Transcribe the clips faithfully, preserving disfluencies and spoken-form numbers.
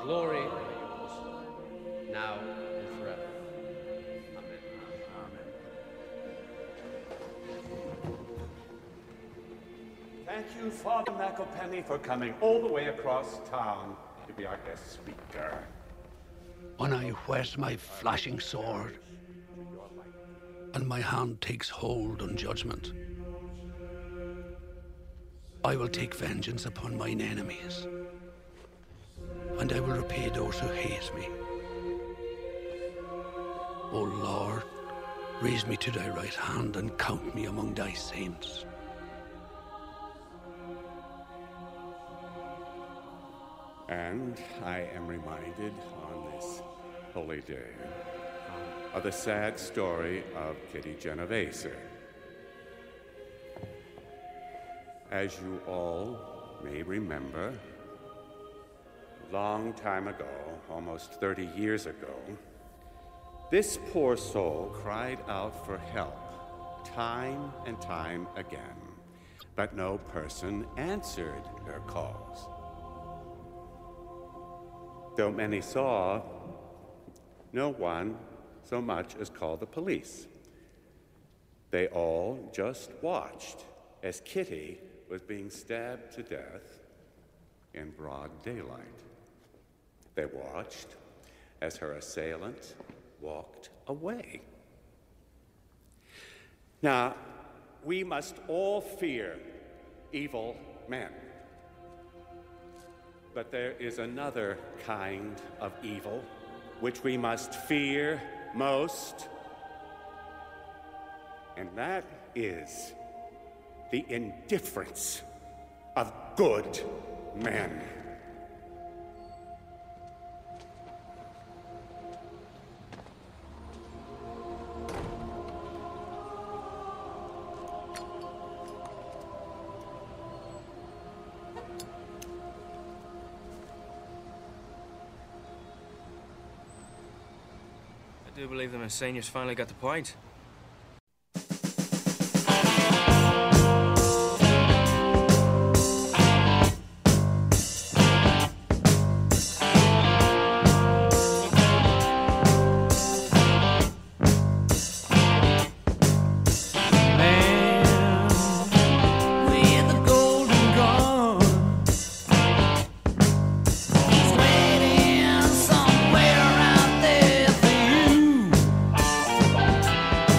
glory, now and forever. Amen. Amen. Thank you, Father McElpenny, for coming all the way across town to be our guest speaker. When I whet my flashing sword, and my hand takes hold on judgment, I will take vengeance upon mine enemies, and I will repay those who hate me. O Lord, raise me to thy right hand and count me among thy saints. And I am reminded on this holy day of the sad story of Kitty Genovese. As you all may remember, a long time ago, almost thirty years ago, this poor soul cried out for help time and time again, but no person answered her calls. Though many saw, no one so much as called the police. They all just watched as Kitty was being stabbed to death in broad daylight. They watched as her assailant walked away. Now, we must all fear evil men. But there is another kind of evil which we must fear most, and that is the indifference of good men. I do believe the Messenians finally got the point. Somewhere out there for you.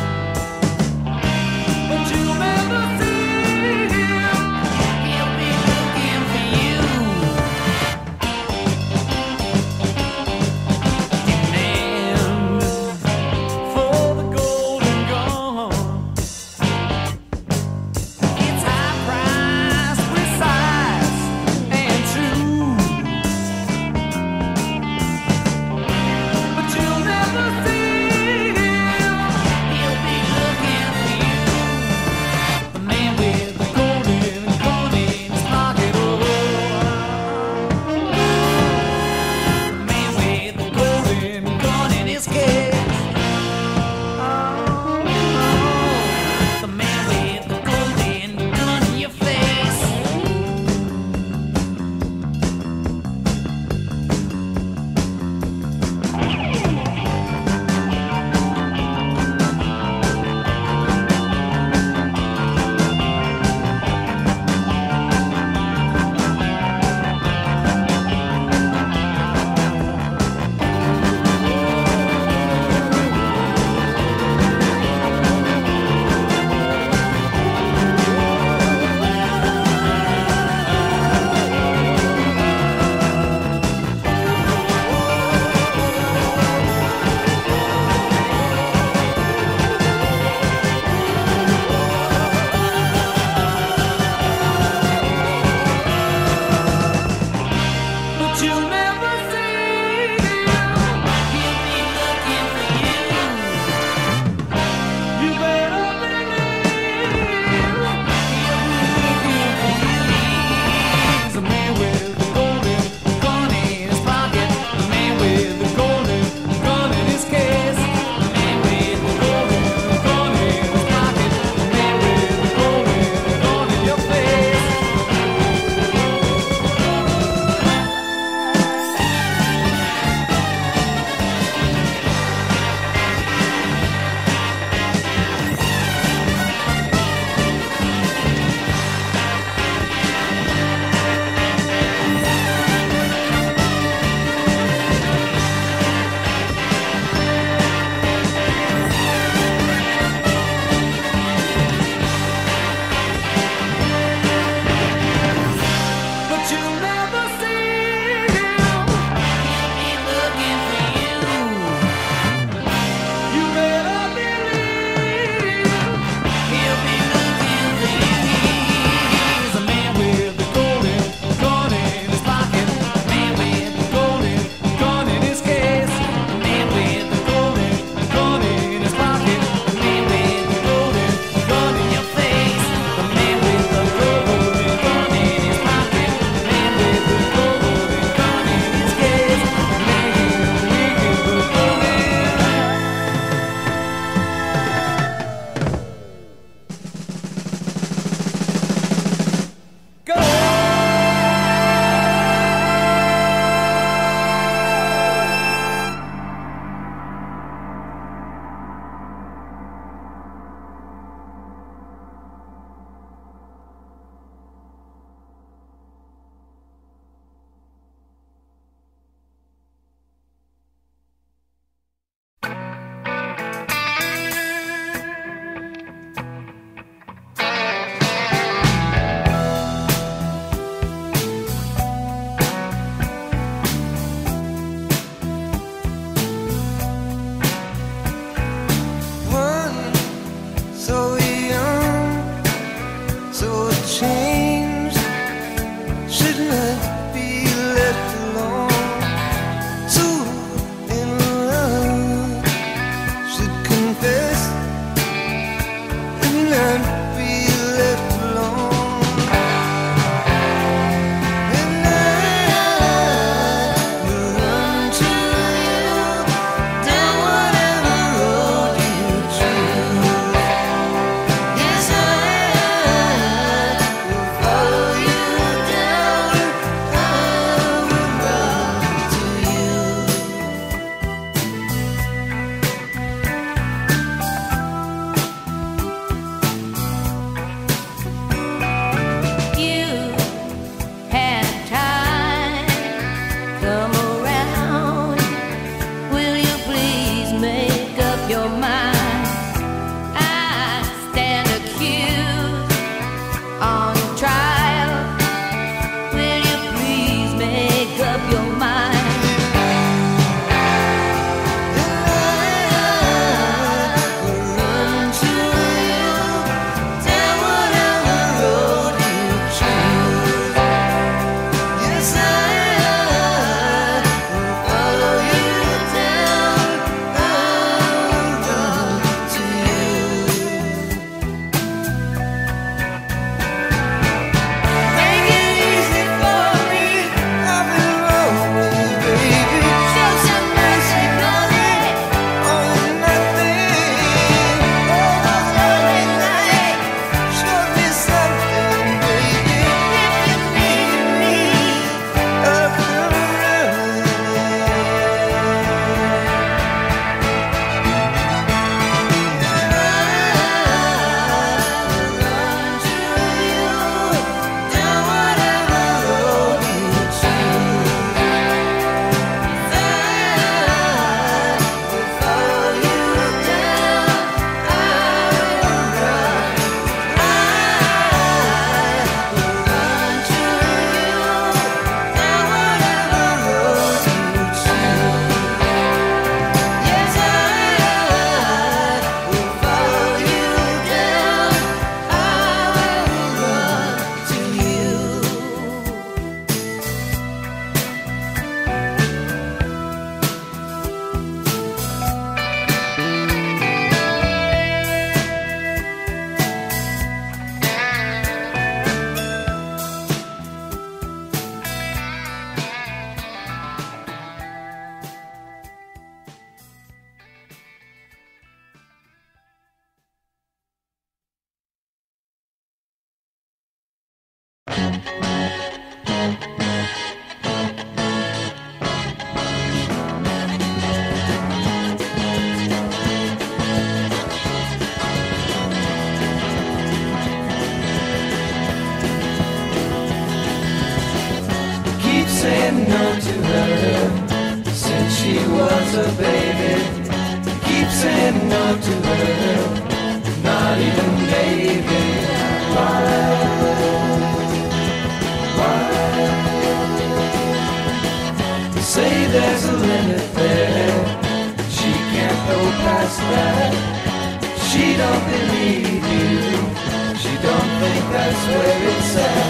say there's a limit there, she can't go past that. She don't believe you, she don't think that's where it's at.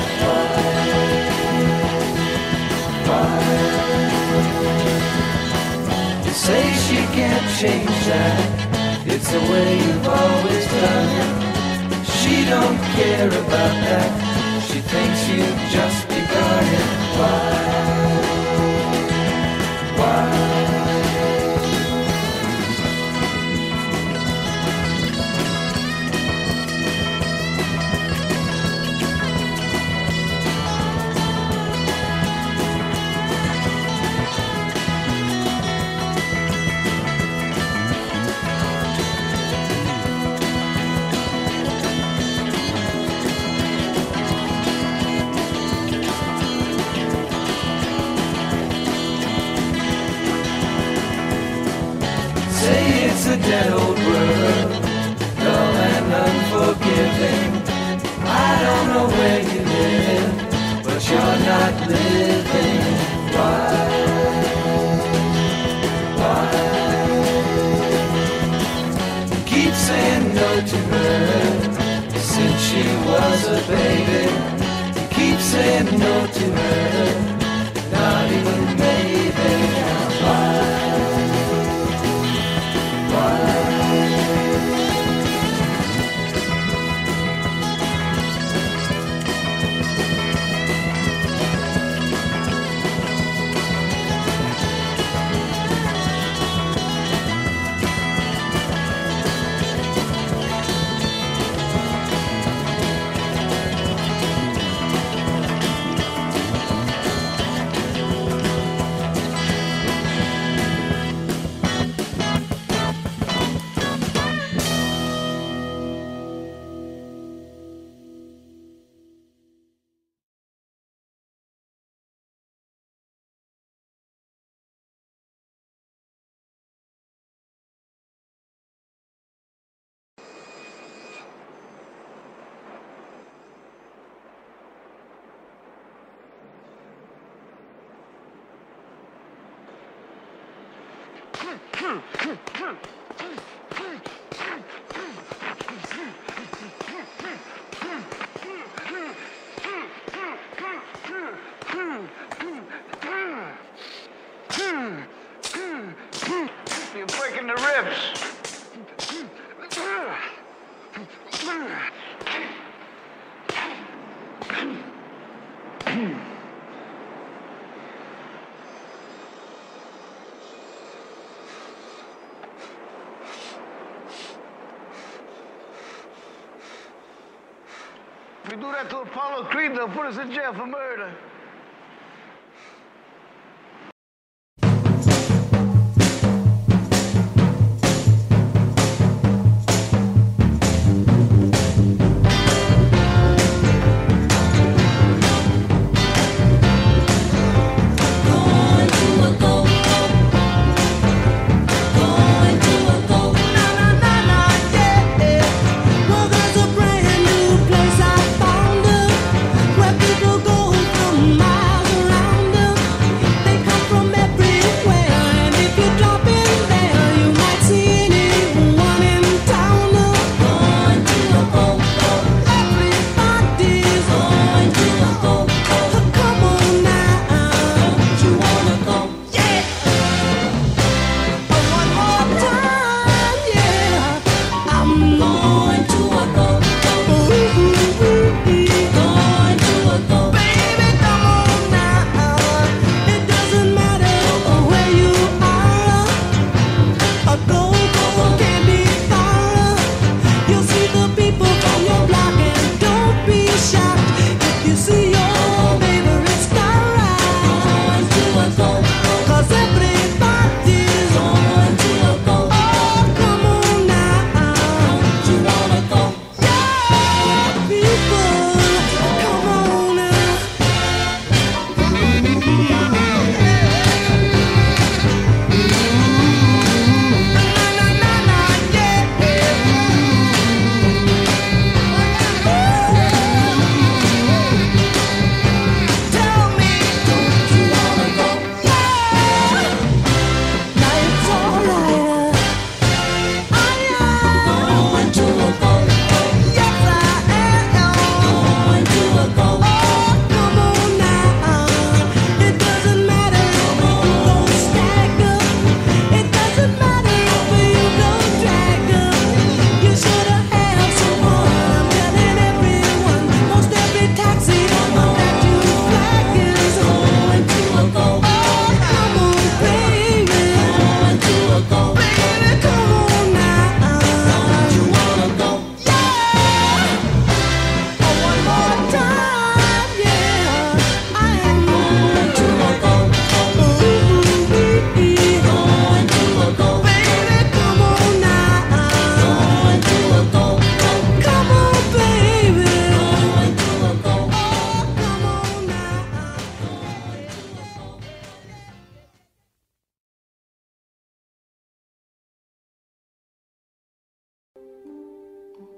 Why? Why? You say she can't change that, it's the way you've always done it. She don't care about that, she thinks you've just begun it. Why? Why? It's a dead old world, dull and unforgiving. I don't know where you live, but you're not living. Why? Why? You keep saying no to her since she was a baby. You keep saying no to her, not even maybe. Why? You're breaking the ribs. If we do that to Apollo Creed, they'll put us in jail for murder. Well, there's a brand new place I found her, where people go from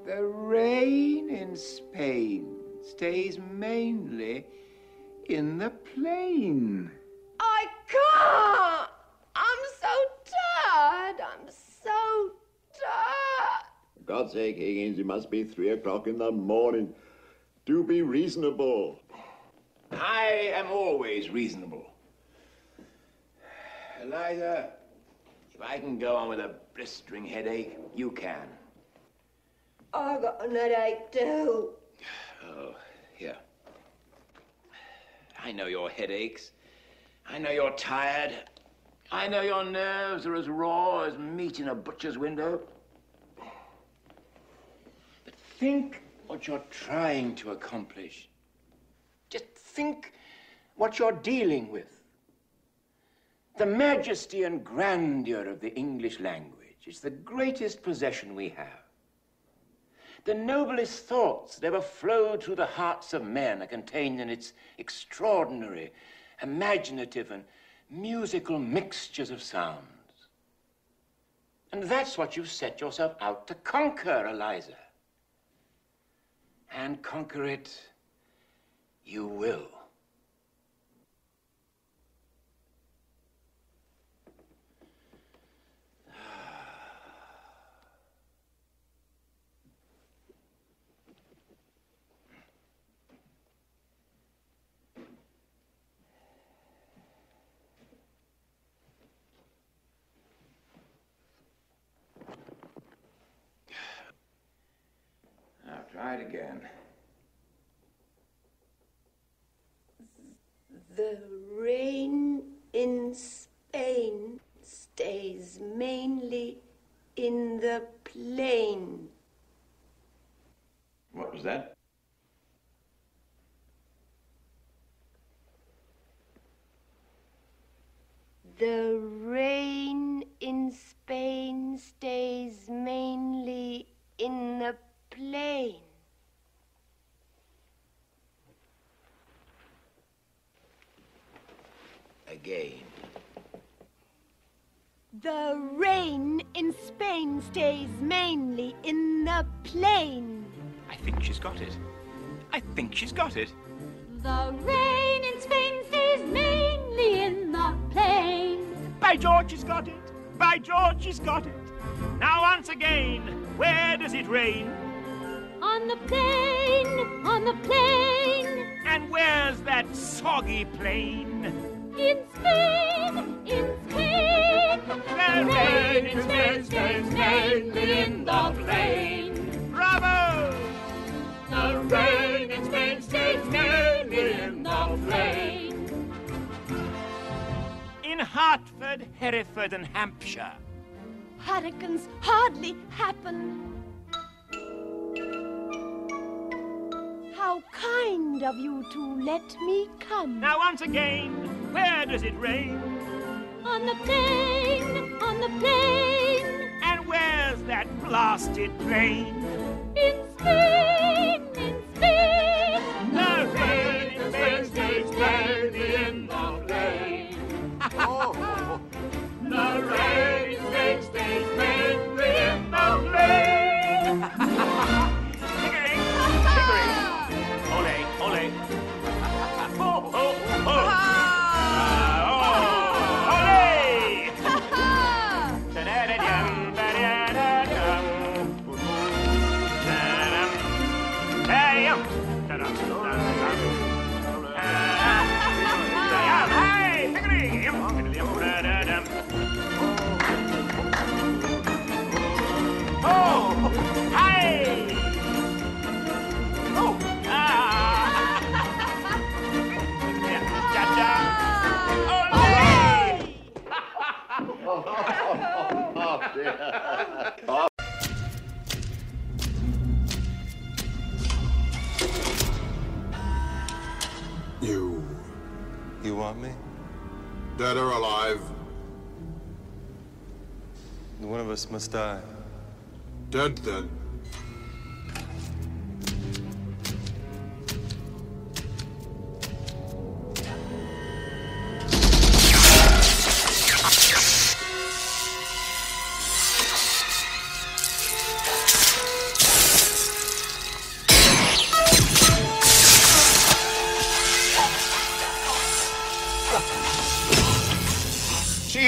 The rain in Spain stays mainly in the plain. I can't! I'm so tired! I'm so tired! For God's sake, Higgins, it must be three o'clock in the morning. Do be reasonable. I am always reasonable. Eliza, if I can go on with a blistering headache, you can. I got an headache too. Oh, here. I know your headaches. I know you're tired. I know your nerves are as raw as meat in a butcher's window. But think what you're trying to accomplish. Just think what you're dealing with. The majesty and grandeur of the English language is the greatest possession we have. The noblest thoughts that ever flowed through the hearts of men are contained in its extraordinary, imaginative, and musical mixtures of sounds. And that's what you've set yourself out to conquer, Eliza. And conquer it you will. Now try it again. The rain in Spain stays mainly in the plain. What was that? The rain in Spain stays mainly in the plain. Again. The rain in Spain stays mainly in the plain. I think she's got it. I think she's got it. The rain in Spain stays mainly in the plain. By George, she's got it. By George, she's got it. Now once again, where does it rain? On the plain, on the plain. And where's that soggy plain? In Spain, in Spain. The rain in Spain stays mainly in the plain. Bravo! The rain in Spain stays mainly in the plain. In Hertford, Hereford, and Hampshire, hurricanes hardly happen. How kind of you to let me come. Now once again, where does it rain? On the plain, on the plain. And where's that blasted plain? In Spain, in Spain. The rain in Spain stays mainly in the plain. Oh. The rain in Spain stays mainly in the plain. Hickory, hickory. Ole, ole. Oh, oh, oh. You. You want me? Dead or alive? One of us must die. Dead, then.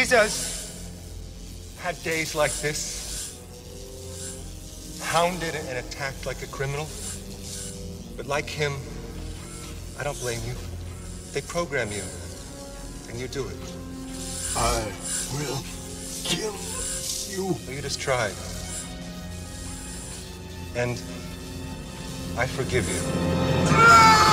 Jesus had days like this, hounded and attacked like a criminal. But like him, I don't blame you. They program you, and you do it. I will kill you. You just tried. And I forgive you.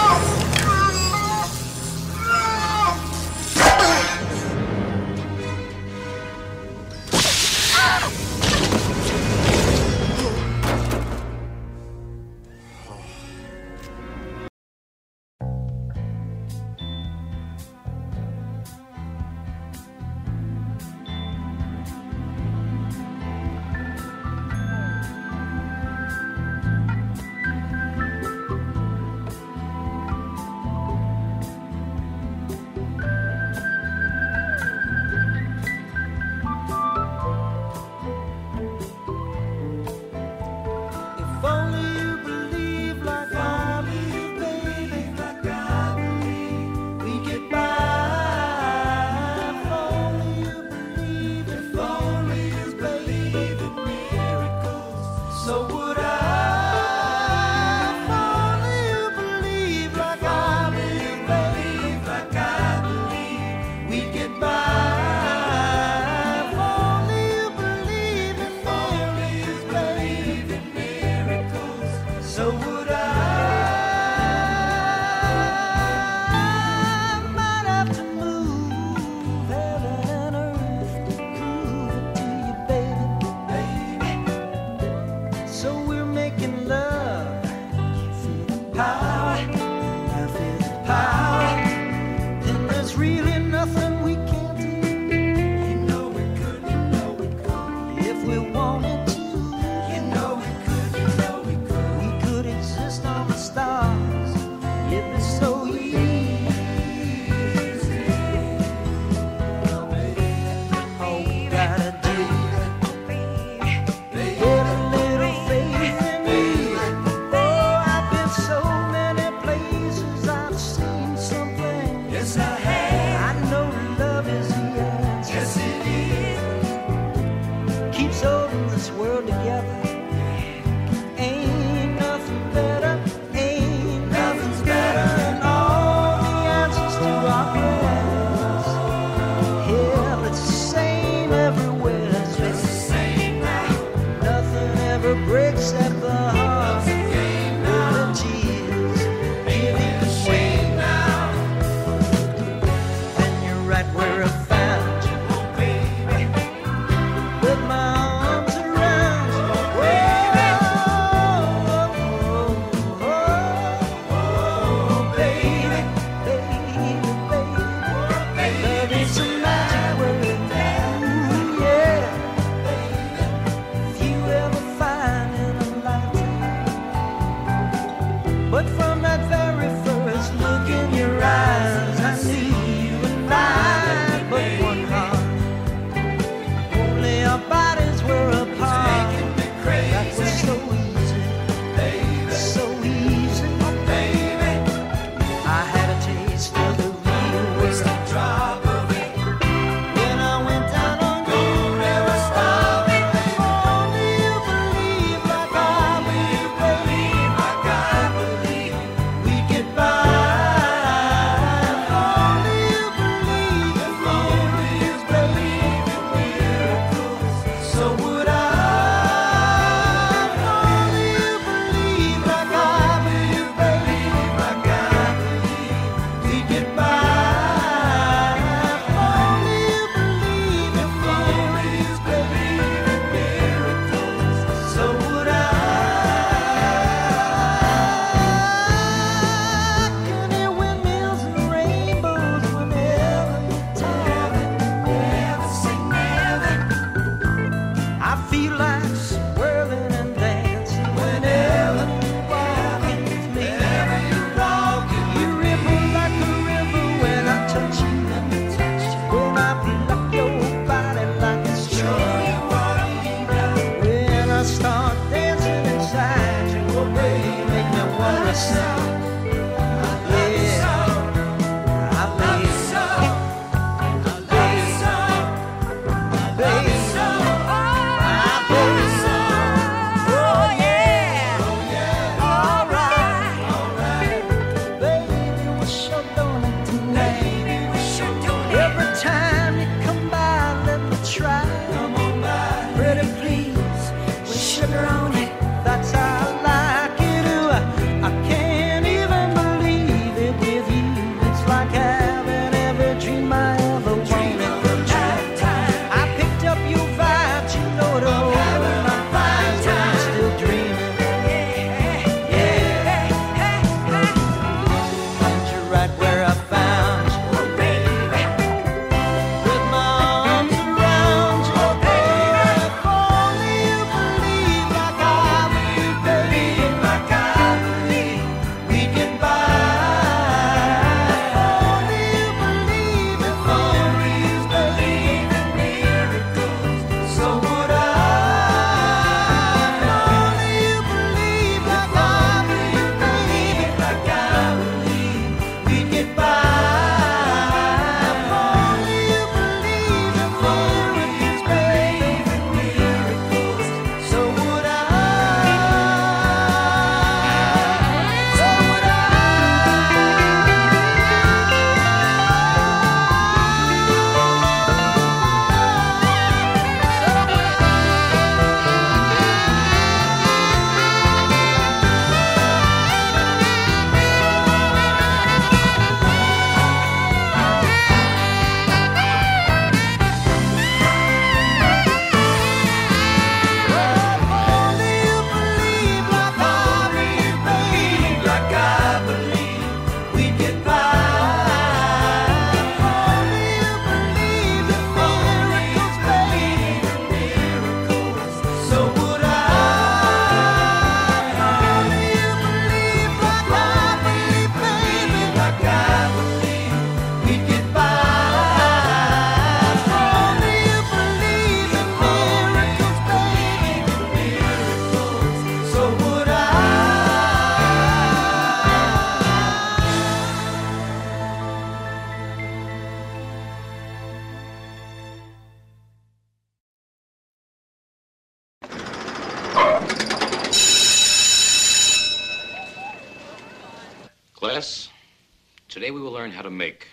Class, today we will learn how to make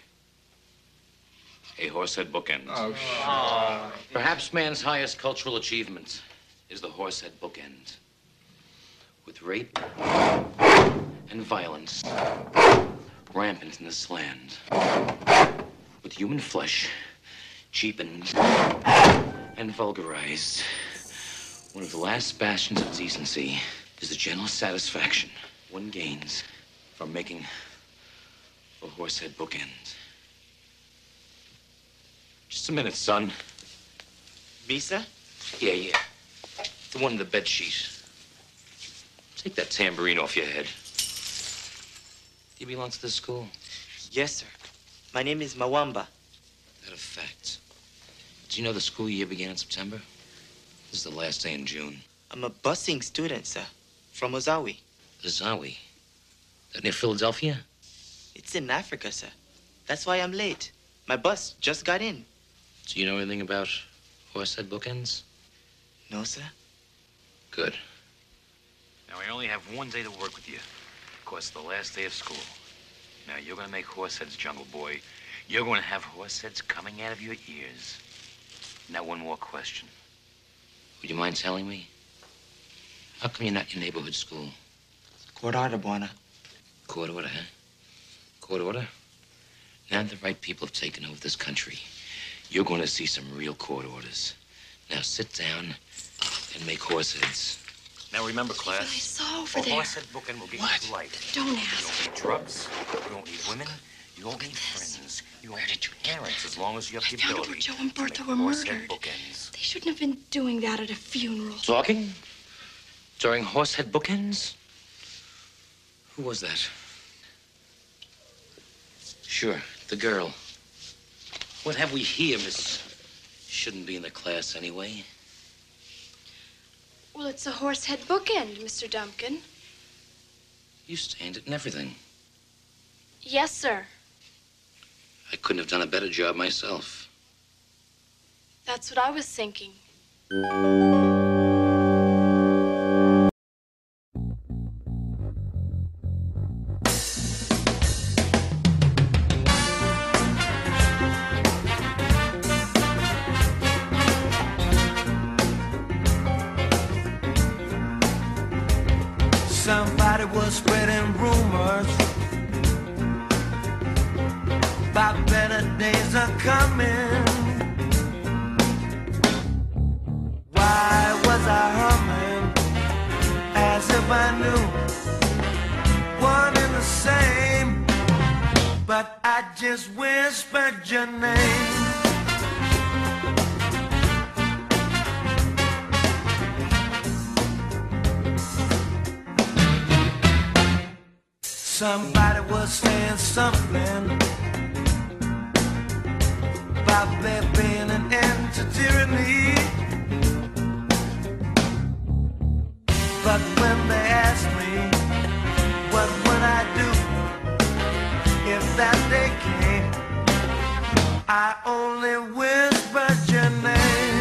a horsehead bookend. Oh, oh. Perhaps man's highest cultural achievement is the horsehead bookend. With rape and violence rampant in this land. With human flesh cheapened and vulgarized. One of the last bastions of decency is the general satisfaction one gains from making a horsehead bookend. Just a minute, son. Visa? Yeah, yeah. The one in the bed sheet. Take that tambourine off your head. Do you belong to this school? Yes, sir. My name is Mawamba. That a fact. Do you know the school year began in September? This is the last day in June. I'm a busing student, sir. From Ozawi. Ozawi? That near Philadelphia? It's in Africa, sir. That's why I'm late. My bus just got in. Do you know anything about horsehead bookends? No, sir. Good. Now, I only have one day to work with you. Of course, the last day of school. Now, you're gonna make horseheads, Jungle Boy. You're gonna have horseheads coming out of your ears. Now, one more question. Would you mind telling me? How come you're not in your neighborhood school? Court order, Buona. Court order, huh? Court order? Now the right people have taken over this country. You're going to see some real court orders. Now sit down and make horseheads. Now remember, class. I saw over a there. horsehead bookend will get What? you through life. Don't You ask. don't need drugs. You don't need women. You don't need friends. You don't need parents as long as you have the I found out ability. where Joe and to Bertha make were horsehead murdered. bookends. They shouldn't have been doing that at a funeral. Talking? During horsehead bookends? Who was that? Sure, the girl. What have we here, Miss? Shouldn't be in the class anyway. Well, it's a horsehead bookend, Mister Dumpkin. You stand it and everything. Yes, sir. I couldn't have done a better job myself. That's what I was thinking. Somebody was spreading rumors about better days are coming. Why was I humming as if I knew one and the same? But I just whispered your name. Somebody was saying something about there being an end to tyranny. But when they asked me what would I do if that day came, I only whispered your name.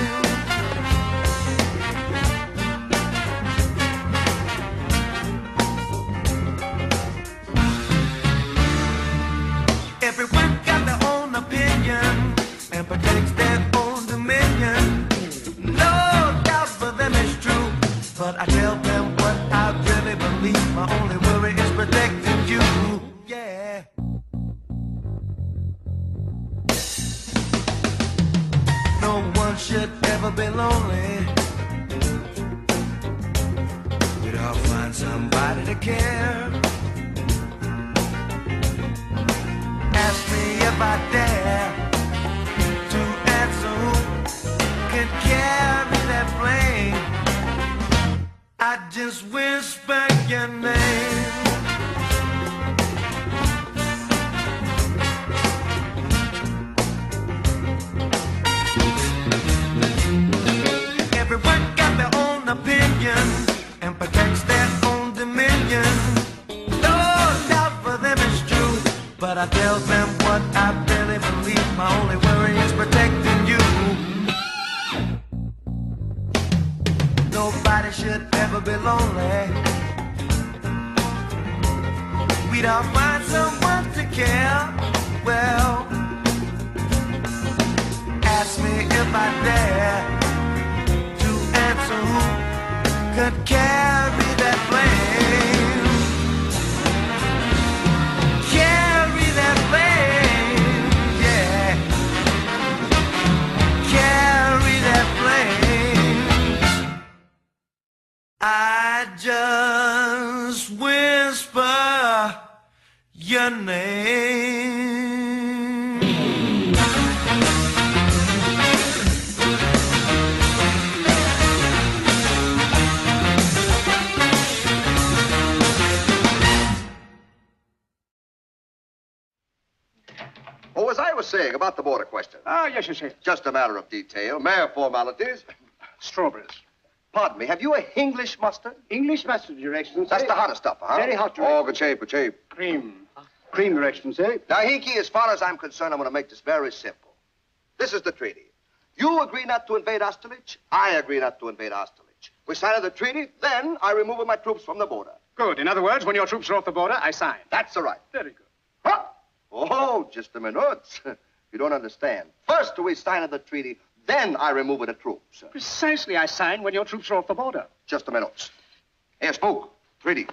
Everyone got their own opinion and protects their own dominion. No doubt for them it's true, but I tell them what I really believe. My only worry is protecting you. Yeah. No one should ever be lonely. We'd all find somebody to care. Ask me if I dare to answer who can carry that flame. I just whisper your name. Everyone got their own opinion and protects their own dominion. No doubt for them it's true, but I tell them what I really believe. My only worry is protecting you. Nobody should ever be lonely. We meet, I'll find someone to care. Well, ask me if I dare to answer who could carry that flame. Carry that flame, yeah. Carry that flame. I just whisper your name. Oh, as I was saying about the border question. Ah, yes, yes, yes. Just a matter of detail, mere formalities. Strawberries. Pardon me, have you a English mustard? English mustard, Your Excellency. That's the hottest stuff, huh? Very hot, Your Oh, good shape, good shape. Cream. Cream, Your Excellency. Now, Hinky, as far as I'm concerned, I'm going to make this very simple. This is the treaty. You agree not to invade Austerlitz. I agree not to invade Austerlitz. We sign the treaty, then I remove my troops from the border. Good. In other words, when your troops are off the border, I sign. That's all right. Very good. Huh? Oh, just a minute. You don't understand. First we sign the treaty, then I remove the troops. Precisely, I sign when your troops are off the border. Just a minute. Here, Spook. Treaty.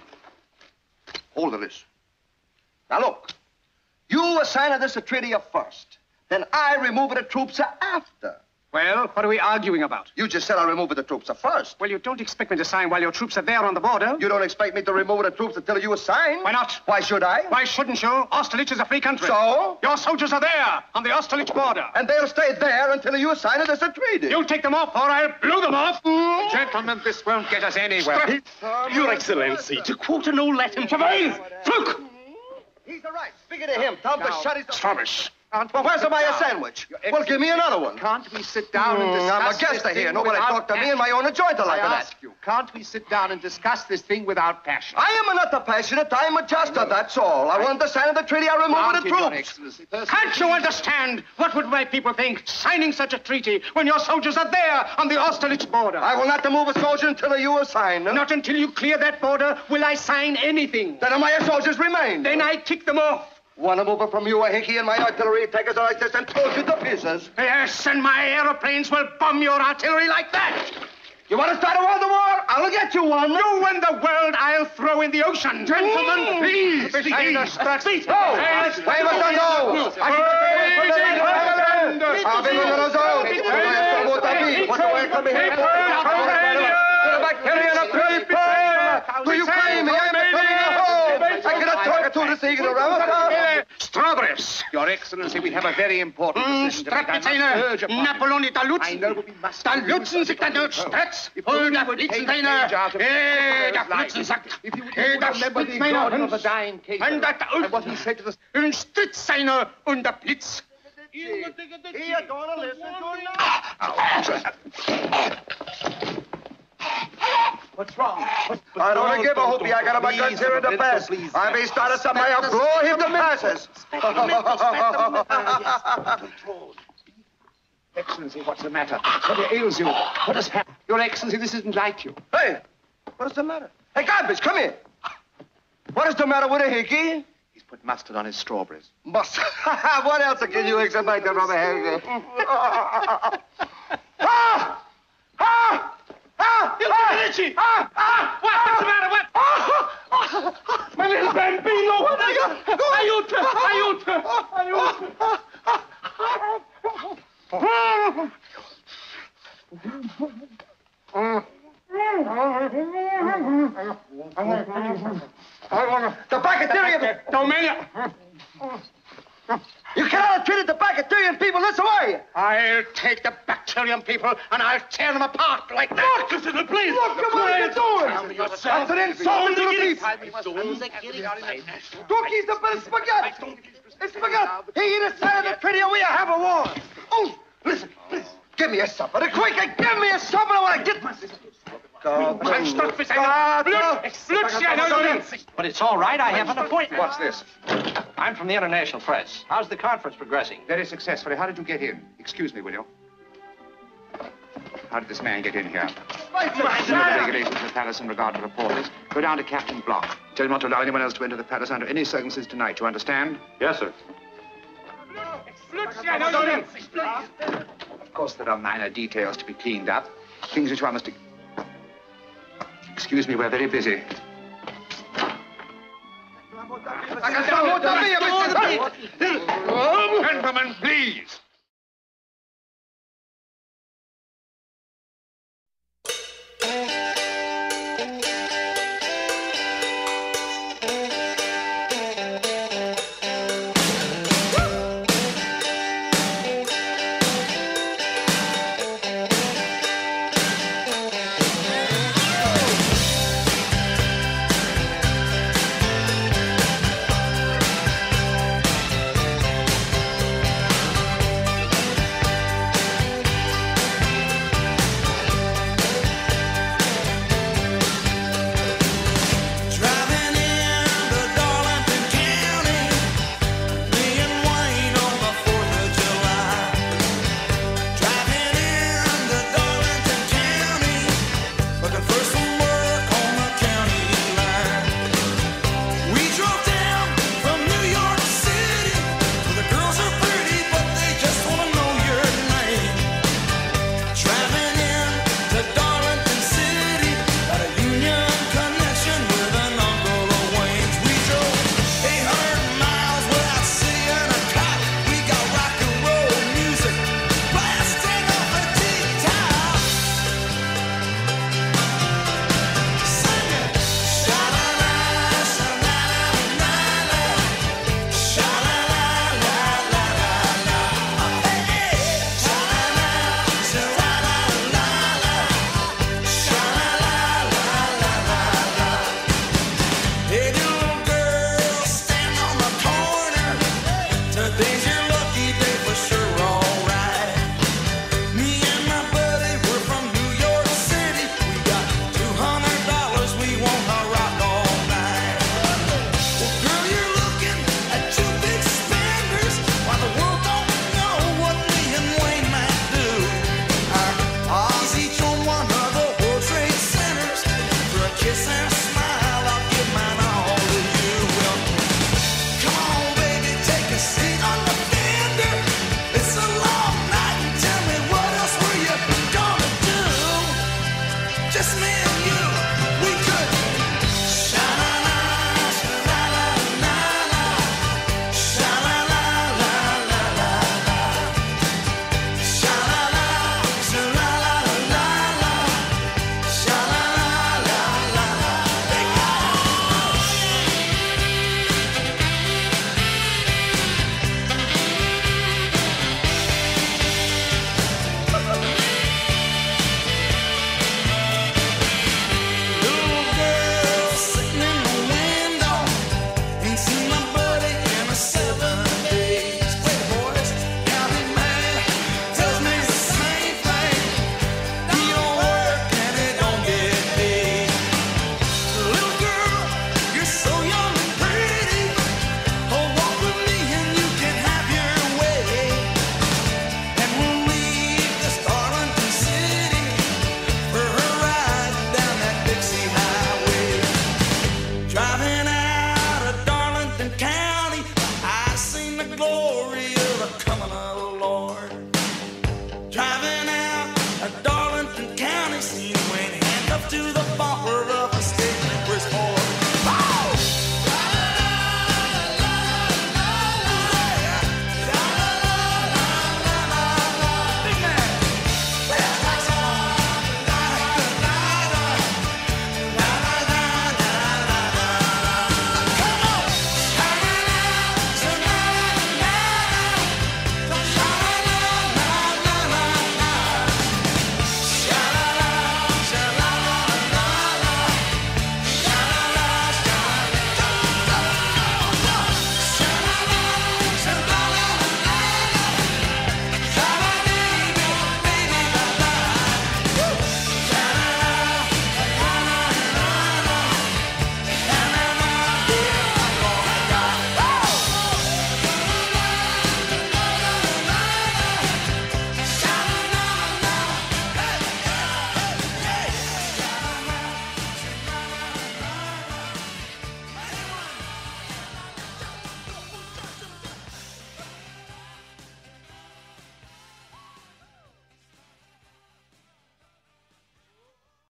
Hold this. Now, look. You assign this a treaty first. Then I remove the troops after. Well, what are we arguing about? You just said I remove the troops first. Well, you don't expect me to sign while your troops are there on the border. You don't expect me to remove the troops until you assign? Why not? Why should I? Why shouldn't you? Austerlitz is a free country. So? Your soldiers are there on the Austerlitz border. And they'll stay there until you assign it as a treaty. You'll take them off or I'll blow them off. Mm. Gentlemen, this won't get us anywhere. Your Excellency, to quote an old Latin phrase, Fluke! He's all right. Speaking to him, tell him to shut his... Thomas. Well, where's my sandwich? Well, give me another one. Can't we sit down and discuss I'm a guest this here. thing Nobody without talk to me passion? in my own enjoyment like I that. ask you, can't we sit down and discuss this thing without passion? I am not a passionate. I'm a juster, that's all. I, I want to sign the treaty. I remove the troops. Can't you understand? What would my people think signing such a treaty when your soldiers are there on the Austerlitz border? I will not move a soldier until you assign them. Not until you clear that border will I sign anything. Then my soldiers remain. Then I kick them off. One move from you, Hinky, and my artillery takers are like this and told you to pieces. Yes, and my aeroplanes will bomb your artillery like that. You want to start a world war? I'll get you one. You win the world, I'll throw in the ocean. Gentlemen, please. Speak. No. Speak. No. Wait a minute, no. Do you claim me? I'm the I cannot talk to the thing around. Strawberries. Your Excellency, we have a very important decision to make. I must urge upon Napoleon da Lutz. I know, but we must... Da Lutzen sich da dort Stretz. Und da Blitzen deiner... Eh, da Blitzen sagt... Eh, da Spitz meiner Hund. Und da... And what he said to us... Und Stritz seiner... Und da Blitz... Here, gonna listen to What's wrong? What's I don't want to give a whoopee. I got my guns here in the pass. I may start us something. I'll blow him to passes. Excellency, what's the matter? What ails you? What has happened? Your Excellency, this isn't like you. Hey, what's the matter? Hey, garbage, come here. What is the matter with a Hinky? He's put mustard on his strawberries. Mustard? What else can you expect from a Hinky? Ah! Ah! Ah! Felici! Ah! Ah! What? What's the matter? What? Ah! Ah! My little bambino! Aiuto! Aiuto! Aiuto! The bacterium! Domenia! You cannot have treated the bacterium people this way! I'll take the bacterium people and I'll tear them apart like that. Look, listen to please! Look, what are you doing? That's an insult to the people! Dookie's the best spaghetti! It's spaghetti! He eat a side of the treaty and we have a war! Oh, listen, please, give me a supper. Quick, give me a supper when I get my... But it's all right. I have an appointment. What's this? I'm from the international press. How's the conference progressing? Very successfully. How did you get in? Excuse me, will you? How did this man get in here? You know the regulations of the palace in regard to reporters. Go down to Captain Block. Tell him not to allow anyone else to enter the palace under any circumstances tonight. You understand? Yes, sir. Of course, there are minor details to be cleaned up. Things which one must... Excuse me, we're very busy. Gentlemen, please.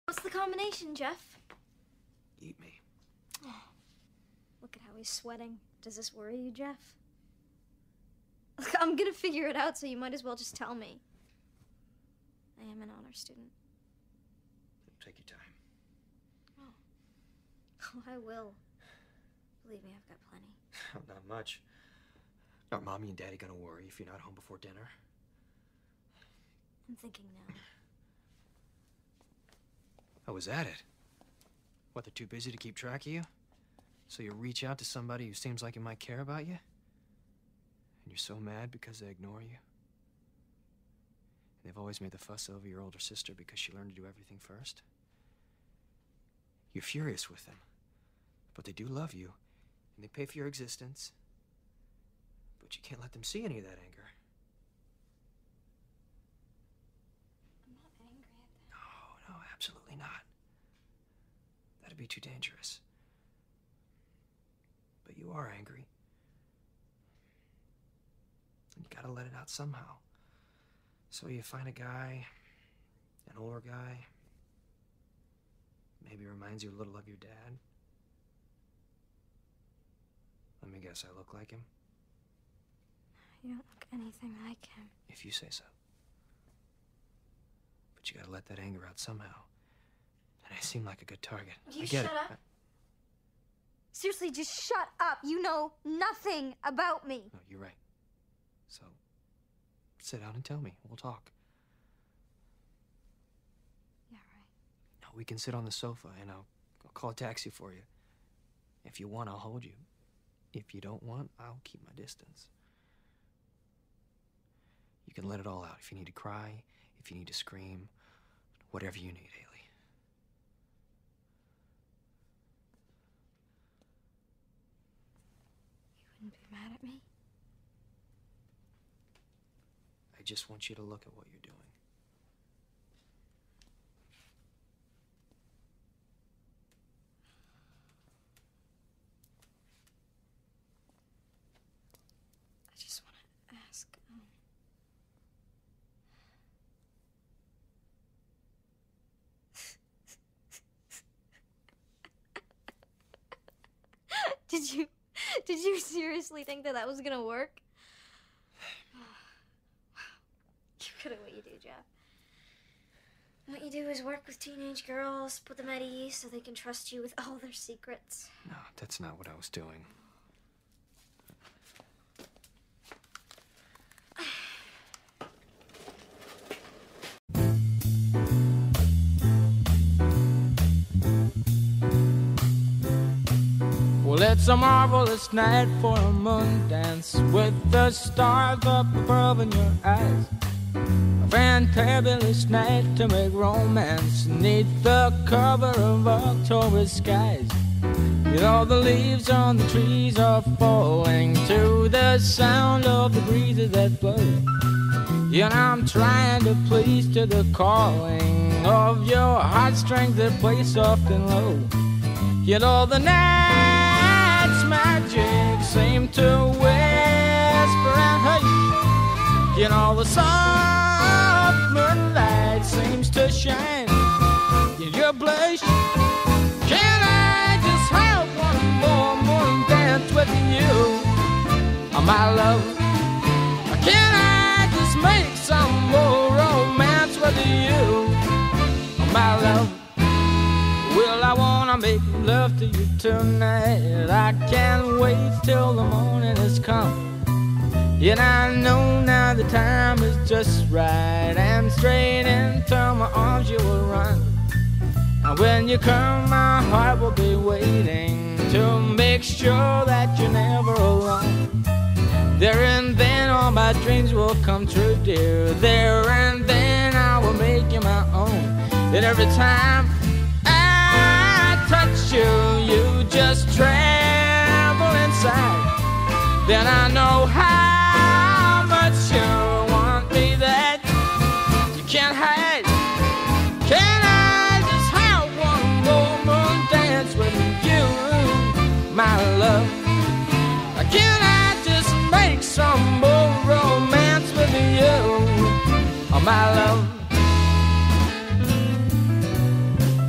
What's the combination, Jeff? Eat me. Oh, look at how he's sweating. Does this worry you, Jeff? Look, I'm gonna figure it out, so you might as well just tell me. I am an honor student. Take your time. Oh. Oh, I will. Believe me, I've got plenty. Not much. Are Mommy and Daddy gonna worry if you're not home before dinner? I'm thinking now. Oh, was that it? What, they're too busy to keep track of you? So you reach out to somebody who seems like he might care about you? And you're so mad because they ignore you? They've always made the fuss over your older sister because she learned to do everything first? You're furious with them. But they do love you, and they pay for your existence. But you can't let them see any of that anger. I'm not angry at them. No, no, absolutely not. That'd be too dangerous. But you are angry. And you gotta let it out somehow. So you find a guy, an older guy, maybe reminds you a little of your dad. Let me guess, I look like him? You don't look anything like him. If you say so. But you gotta let that anger out somehow. And I seem like a good target. You I get shut it. up. Seriously, just shut up. You know nothing about me. No, you're right. So, sit down and tell me. We'll talk. Yeah, right. No, we can sit on the sofa and I'll, I'll call a taxi for you. If you want, I'll hold you. If you don't want, I'll keep my distance. You can let it all out if you need to cry, if you need to scream, whatever you need, Haley. You wouldn't be mad at me? I just want you to look at what you're doing. I just want to ask, um... Did you... Did you seriously think that that was gonna work? You're good at what you do, Jeff. What you do is work with teenage girls, put them at ease so they can trust you with all their secrets. No, that's not what I was doing. Well, it's a marvelous night for a moon dance with the stars up above in your eyes. A fantabulous night to make romance neath the cover of October skies. You know the leaves on the trees are falling to the sound of the breezes that blow. You know I'm trying to please to the calling of your heartstrings that play soft and low. You know the night's magic seem to whisper and hush. You know the soft moonlight seems to shine in your blush. Can I just have one more morning dance with you, oh, my love? Can I just make some more romance with you, oh, my love? Well, I wanna make love to you tonight. I can't wait till the morning has come. Yet I know now the time is just right, and straight into my arms you will run. And when you come, my heart will be waiting to make sure that you're never alone. There and then all my dreams will come true, dear. There and then I will make you my own. And every time I touch you, you just tremble inside. Then I know how much you want me that you can't hide. Can I just have one more moon dance with you, my love? Can I just make some more romance with you, oh, my love?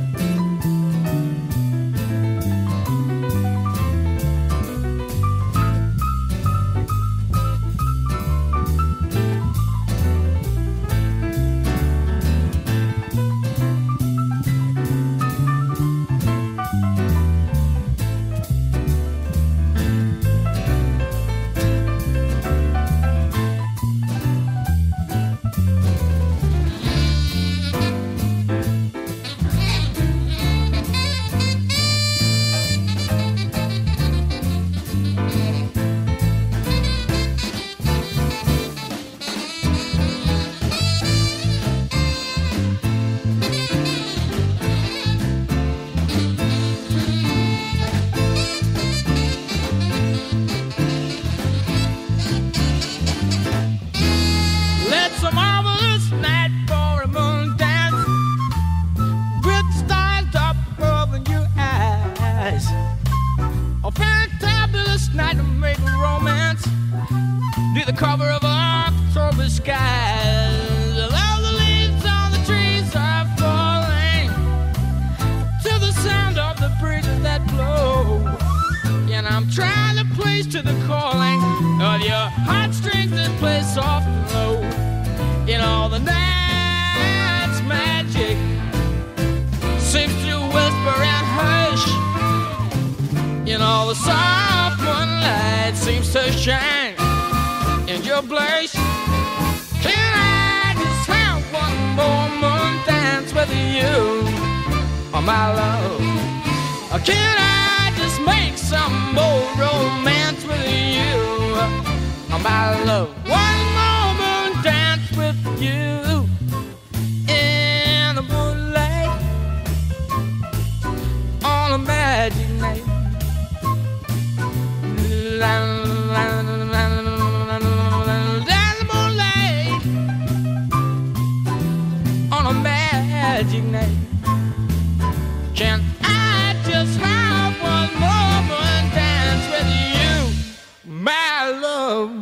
I'm trying to place to the calling of your heartstrings that play soft and low. In all the night's magic seems to whisper and hush. In all the soft moonlight seems to shine in your place. Can I just have one more moon dance with you, oh my love? Or can I just make some more romance with you, oh my love? One more moon dance with you in the moonlight on a magic night. La, la, la, la, la, the moonlight on a magic night. Can I just have one moment dance with you, my love?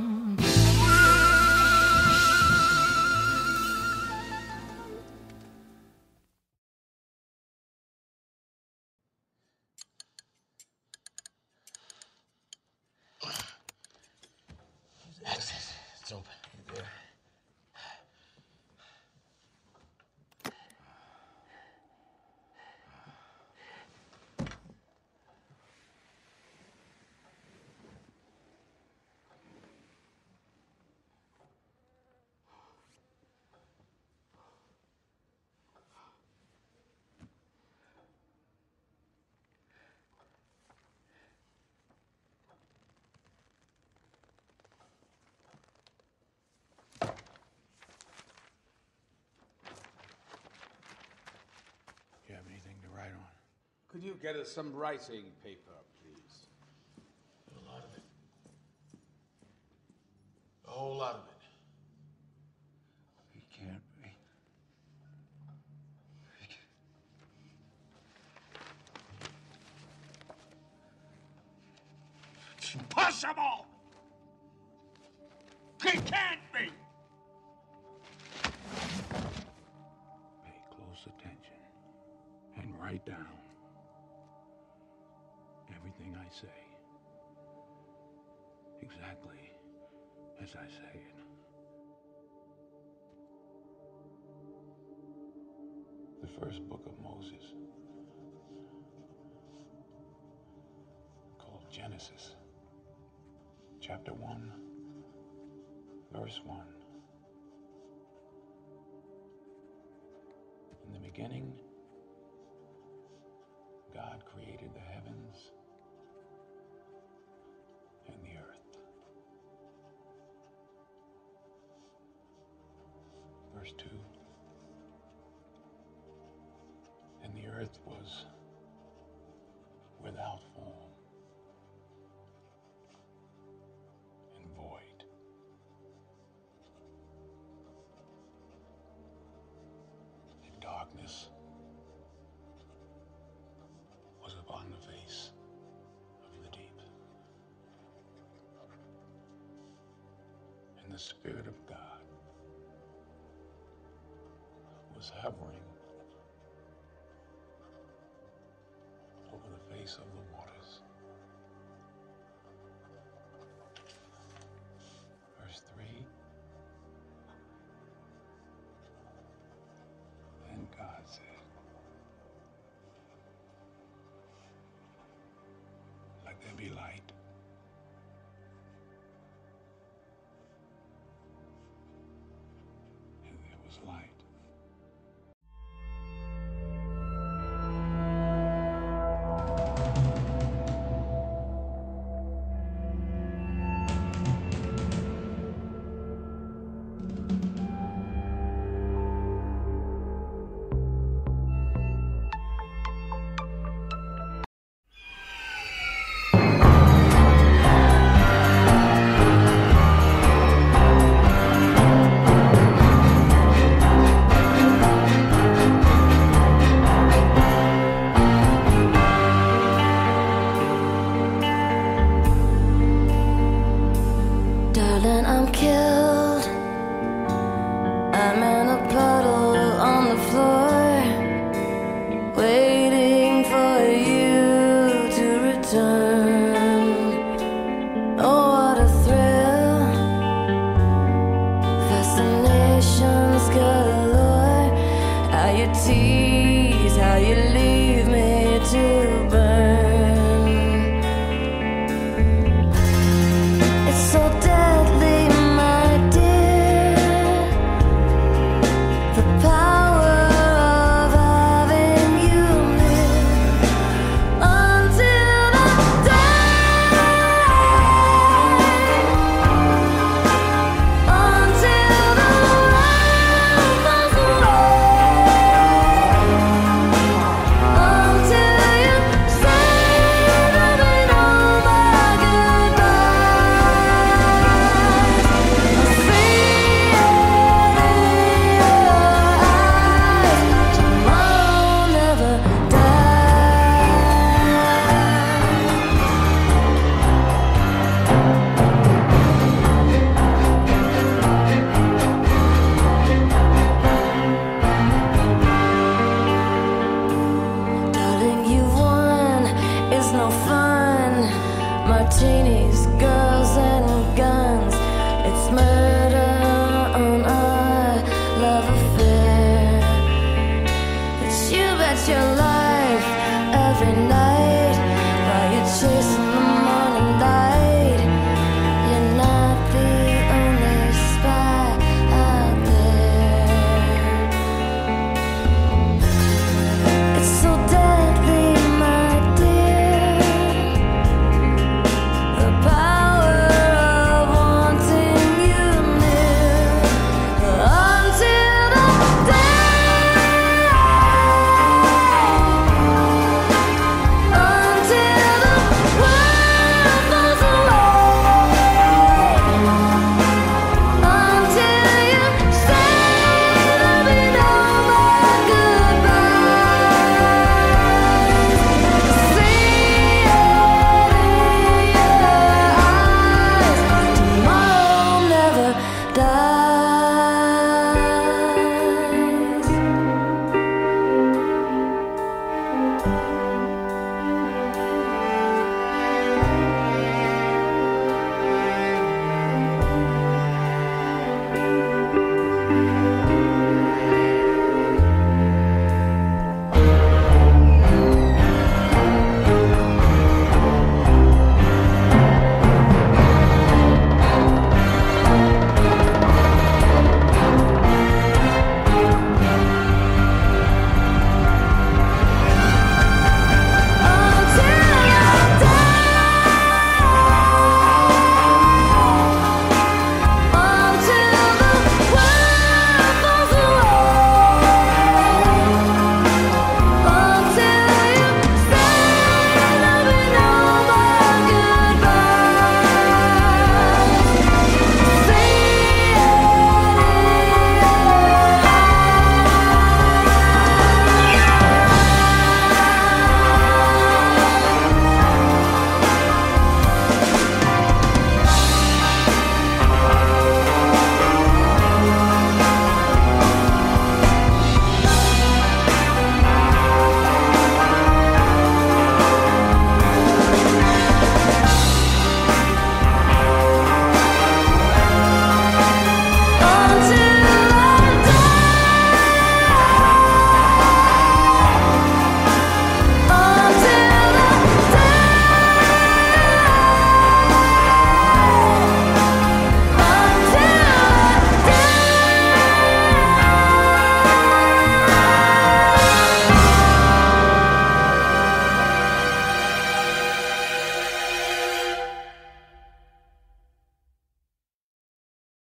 Access. It's open. There. Could you get us some writing paper, please? A lot of it. A whole lot of it. We can't be. It's impossible! It can't be! Pay close attention and write down everything I say, exactly as I say it. The first book of Moses, called Genesis, chapter one, verse one. In the beginning, God created the heavens and the earth. Verse two. And the earth was without form and void. And darkness was upon the face of the deep. And the Spirit of God was hovering over the face of the waters. Verse three. Then God said, "Let there be light." And there was light. tease how you leave me to burn. It's so deadly, my dear, the power of having you near until I die, until the rain falls away, until you say that we know my goodbyes. I see it in your eyes, tomorrow never Darling, you won, it's no fun. Martinis, girls, and guns. It's murder on our love affair. It's you bet your life every